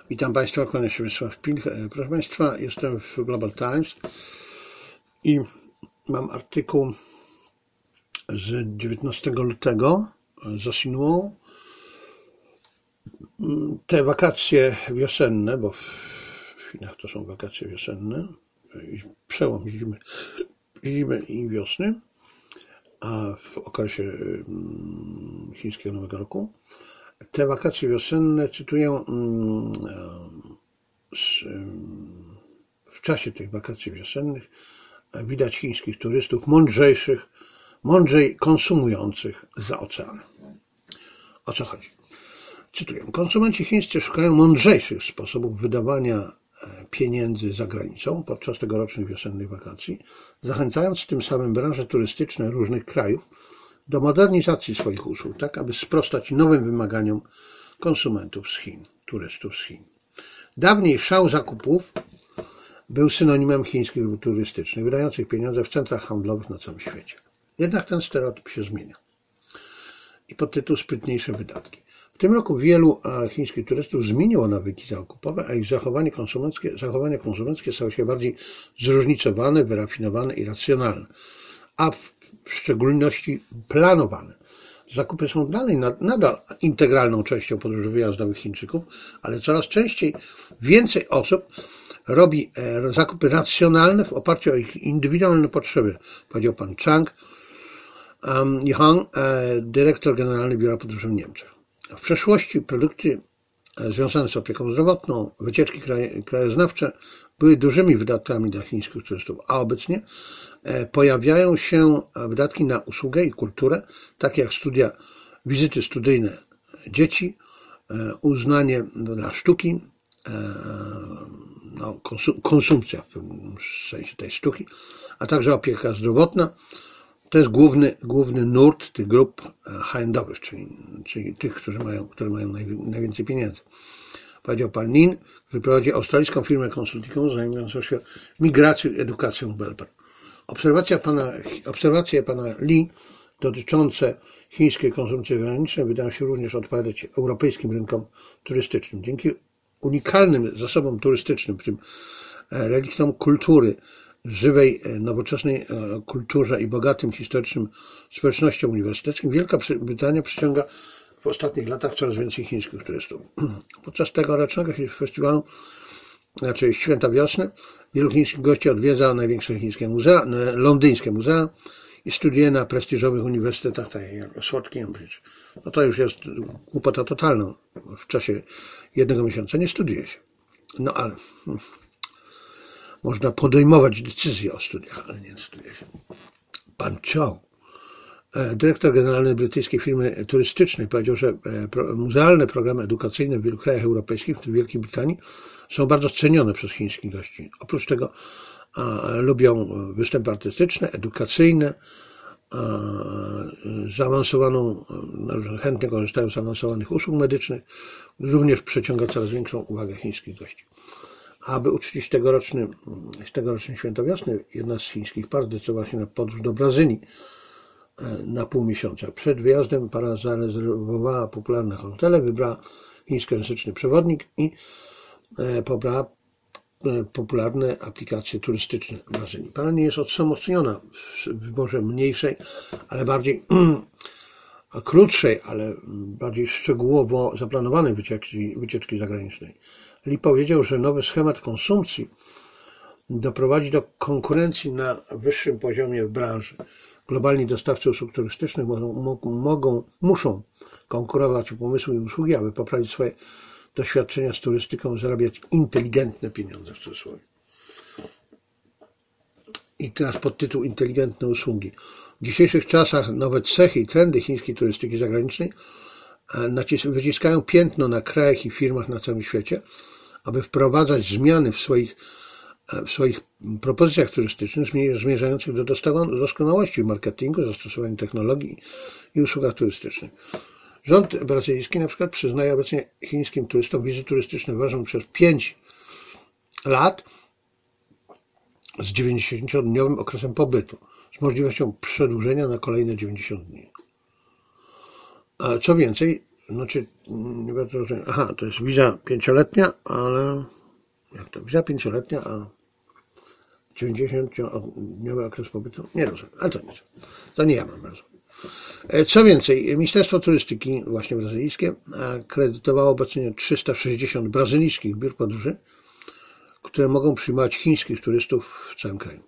Witam Państwa, kłaniam się Wiesław Pilch. Proszę Państwa, jestem w Global Times i mam artykuł z 19 lutego z Sinwą. Te wakacje wiosenne, bo w Chinach to są wakacje wiosenne, przełom zimy i wiosny, a w okresie chińskiego Nowego Roku. Te wakacje wiosenne, cytuję, w czasie tych wakacji wiosennych widać chińskich turystów mądrzej konsumujących za oceanem. O co chodzi? Cytuję. Konsumenci chińscy szukają mądrzejszych sposobów wydawania pieniędzy za granicą podczas tegorocznych wiosennych wakacji, zachęcając tym samym branże turystyczne różnych krajów do modernizacji swoich usług, tak aby sprostać nowym wymaganiom konsumentów z Chin, turystów z Chin. Dawniej szał zakupów był synonimem chińskich grup turystycznych, wydających pieniądze w centrach handlowych na całym świecie. Jednak ten stereotyp się zmienia. I podtytuł sprytniejsze wydatki. W tym roku wielu chińskich turystów zmieniło nawyki zakupowe, a ich zachowania konsumenckie stały się bardziej zróżnicowane, wyrafinowane i racjonalne, a w szczególności planowane. Zakupy są nadal integralną częścią podróży wyjazdowych Chińczyków, ale coraz częściej więcej osób robi zakupy racjonalne w oparciu o ich indywidualne potrzeby, powiedział pan Chang Yihang, dyrektor generalny Biura Podróży w Niemczech. W przeszłości produkty związane z opieką zdrowotną, wycieczki krajoznawcze były dużymi wydatkami dla chińskich turystów, a obecnie pojawiają się wydatki na usługę i kulturę, takie jak wizyty studyjne dzieci, uznanie dla sztuki, konsumpcja w sensie tej sztuki, a także opieka zdrowotna. To jest główny nurt tych grup high-endowych, czyli tych, które mają najwięcej pieniędzy. Powiedział pan Lin, który prowadzi australijską firmę konsultingową zajmującą się migracją i edukacją deweloper. Obserwacje pana Li dotyczące chińskiej konsumpcji zagranicznej wydają się również odpowiadać europejskim rynkom turystycznym. Dzięki unikalnym zasobom turystycznym, w tym reliktom kultury, żywej, nowoczesnej kulturze i bogatym historycznym społecznościom uniwersyteckim, Wielka Brytania przyciąga w ostatnich latach coraz więcej chińskich turystów. Podczas tegorocznego festiwalu, Święta Wiosny, wielu chińskich gości odwiedza największe chińskie muzea, londyńskie muzea i studiuje na prestiżowych uniwersytetach, takich jak Oxford, Cambridge. No to już jest głupota totalna. W czasie jednego miesiąca nie studiuje się. No ale można podejmować decyzje o studiach, ale nie studiuje się. Pan Chow, dyrektor generalny brytyjskiej firmy turystycznej, powiedział, że muzealne programy edukacyjne w wielu krajach europejskich, w tym Wielkiej Brytanii, są bardzo cenione przez chińskich gości. Oprócz tego lubią występy artystyczne, edukacyjne, chętnie korzystają z zaawansowanych usług medycznych, również przyciąga coraz większą uwagę chińskich gości. Aby uczcić tegoroczne Święto Wiosny, jedna z chińskich par zdecydowała się na podróż do Brazylii na pół miesiąca. Przed wyjazdem para zarezerwowała popularne hotele, wybrała chińskojęzyczny przewodnik i pobrała popularne aplikacje turystyczne w Brazylii. Para nie jest osamotniona w wyborze mniejszej, ale bardziej krótszej, ale bardziej szczegółowo zaplanowanej wycieczki zagranicznej. Li powiedział, że nowy schemat konsumpcji doprowadzi do konkurencji na wyższym poziomie w branży. Globalni dostawcy usług turystycznych muszą konkurować o pomysły i usługi, aby poprawić swoje doświadczenia z turystyką, zarabiać inteligentne pieniądze w cudzysłowie. I teraz podtytuł inteligentne usługi. W dzisiejszych czasach nowe cechy i trendy chińskiej turystyki zagranicznej wyciskają piętno na krajach i firmach na całym świecie, aby wprowadzać zmiany w swoich propozycjach turystycznych zmierzających do doskonałości w marketingu, zastosowaniu technologii i usługach turystycznych. Rząd brazylijski na przykład przyznaje obecnie chińskim turystom wizy turystyczne ważą przez 5 lat z 90-dniowym okresem pobytu, z możliwością przedłużenia na kolejne 90 dni. Co więcej, znaczy, nie bardzo rozumiem. Aha, to jest wiza 5-letnia, ale jak to? Wiza 5-letnia, a 90-dniowy okres pobytu? Nie rozumiem, ale to nic. To nie ja mam rozum. Co więcej, Ministerstwo Turystyki, właśnie brazylijskie, akredytowało obecnie 360 brazylijskich biur podróży, które mogą przyjmować chińskich turystów w całym kraju.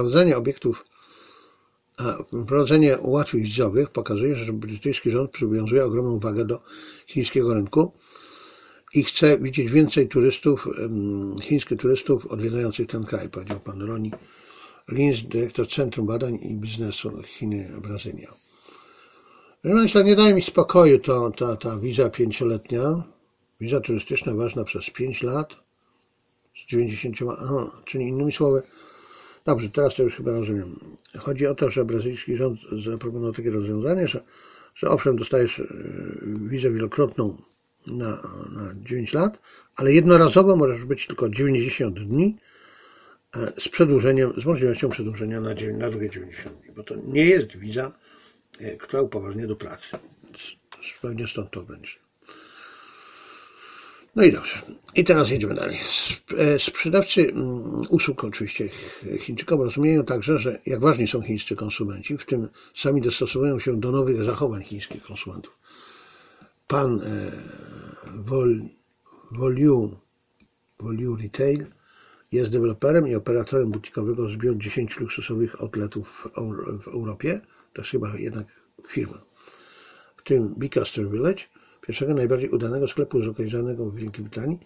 Wprowadzenie ułatwień wizowych pokazuje, że brytyjski rząd przywiązuje ogromną wagę do chińskiego rynku i chce widzieć więcej chińskich turystów odwiedzających ten kraj, powiedział pan Ronnie Lins, dyrektor Centrum Badań i Biznesu Chiny-Brazylia. Proszę Państwa, nie daje mi spokoju ta wiza 5-letnia, wiza turystyczna ważna przez 5 lat, z 90, czyli innymi słowy, dobrze, teraz to już chyba rozumiem. Chodzi o to, że brazylijski rząd zaproponował takie rozwiązanie, że owszem, dostajesz wizę wielokrotną na 9 lat, ale jednorazowo możesz być tylko 90 dni z możliwością przedłużenia na drugie 90 dni, bo to nie jest wiza, która upoważnia do pracy. Pewnie stąd to będzie. No i dobrze. I teraz jedziemy dalej. Sprzedawcy usług oczywiście Chińczykom rozumieją także, że jak ważni są chińscy konsumenci, w tym sami dostosowują się do nowych zachowań chińskich konsumentów. Pan Volue Retail jest deweloperem i operatorem butikowego zbioru 10 luksusowych outletów w Europie. To jest chyba jednak firma. W tym Bicaster Village, pierwszego najbardziej udanego sklepu zlokalizowanego w Wielkiej Brytanii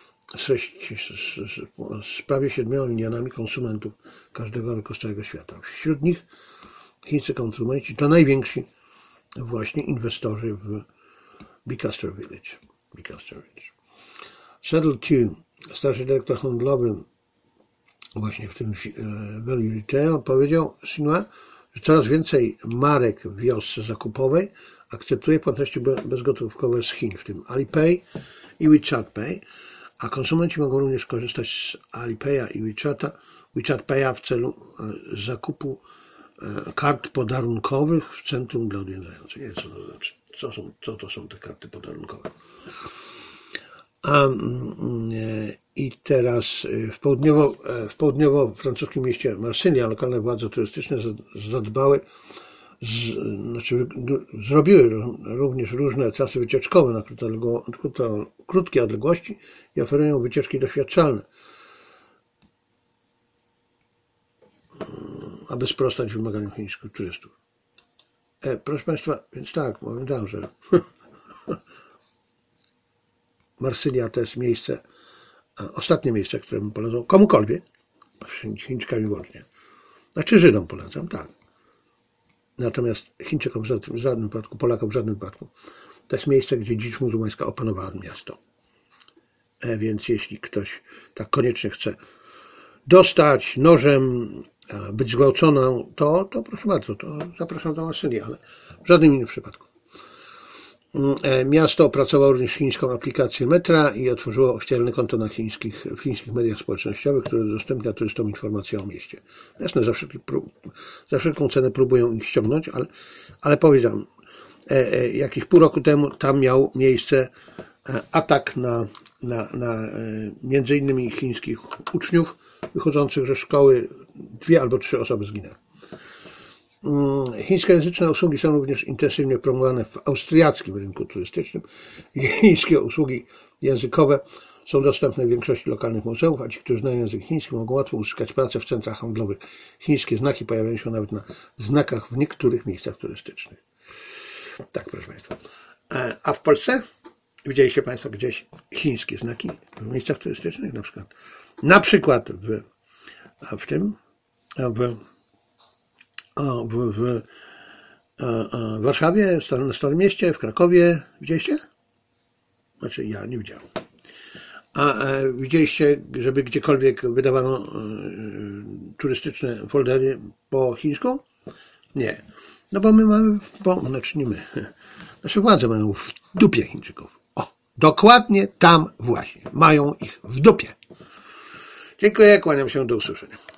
z prawie 7 milionami konsumentów każdego roku z całego świata. Wśród nich chińscy konsumenci to najwięksi właśnie inwestorzy w Bicaster Village. Saddle Tune, starszy dyrektor handlowy właśnie w tym Value Retail, powiedział Xinhua, że coraz więcej marek w wiosce zakupowej akceptuje płatności bezgotówkowe z Chin, w tym Alipay i WeChat Pay, a konsumenci mogą również korzystać z Alipaya i WeChat Paya w celu zakupu kart podarunkowych w centrum dla odwiedzających. Nie wiem, co to znaczy. Co to są te karty podarunkowe? I teraz w południowo-francuskim mieście Marsylia lokalne władze turystyczne zadbały, zrobiły również różne trasy wycieczkowe na krótkie odległości i oferują wycieczki doświadczalne, aby sprostać wymaganiom chińskich turystów. Proszę Państwa, więc tak, powiem tak, że Marsylia to jest miejsce, ostatnie miejsce, które bym polecał komukolwiek, Chińczykami wyłącznie. Znaczy Żydom polecam, tak. Natomiast Chińczykom w żadnym wypadku, Polakom w żadnym wypadku. To jest miejsce, gdzie dzicz muzułmańska opanowała miasto. Więc jeśli ktoś tak koniecznie chce dostać nożem, być zgwałconą, to proszę bardzo, to zapraszam do Marsylii, ale w żadnym innym przypadku. Miasto opracowało również chińską aplikację metra i otworzyło oficjalne konto w chińskich mediach społecznościowych, które udostępnia turystom informacje o mieście. Jasne, za wszelką cenę próbują ich ściągnąć, ale powiedziałem, jakieś pół roku temu tam miał miejsce atak na między innymi chińskich uczniów wychodzących ze szkoły. 2 albo 3 osoby zginęły. Chińskojęzyczne usługi są również intensywnie promowane w austriackim rynku turystycznym. Chińskie usługi językowe są dostępne w większości lokalnych muzeów, a ci, którzy znają język chiński, mogą łatwo uzyskać pracę w centrach handlowych. Chińskie znaki pojawiają się nawet na znakach w niektórych miejscach turystycznych. Tak, proszę Państwa. A w Polsce widzieliście Państwo gdzieś chińskie znaki w miejscach turystycznych? Na przykład w Warszawie, na Starym Mieście, w Krakowie. Widzieliście? Znaczy ja nie widziałem. A widzieliście, żeby gdziekolwiek wydawano turystyczne foldery po chińsku? Nie. No bo my mamy, znaczy nie my, nasze władze mają w dupie Chińczyków. O, dokładnie tam właśnie. Mają ich w dupie. Dziękuję, kłaniam się, do usłyszenia.